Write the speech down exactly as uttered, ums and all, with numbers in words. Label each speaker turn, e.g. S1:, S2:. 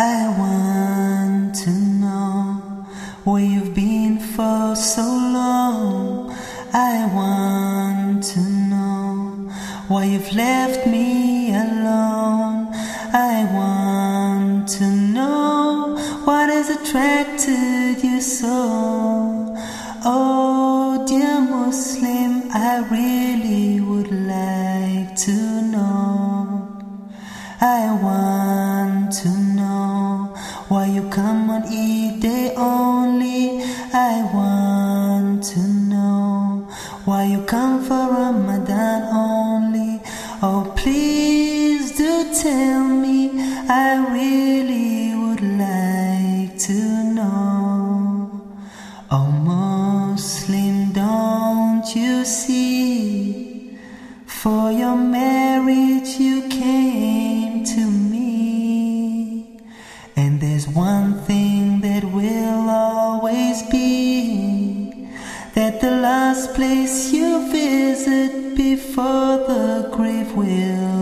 S1: I want to know where you've been for so long. I want to know why you've left me alone. I want to know what has attracted you so. Oh dear Muslim, I really would like to know. I want to know why you come on Eid day only. I want to know why you come for Ramadan only. Oh please do tell me, I really would like to know. Oh Muslim, don't you see, for your marriage you came to me. And there's one thing that will always be, that the last place you visit before the grave will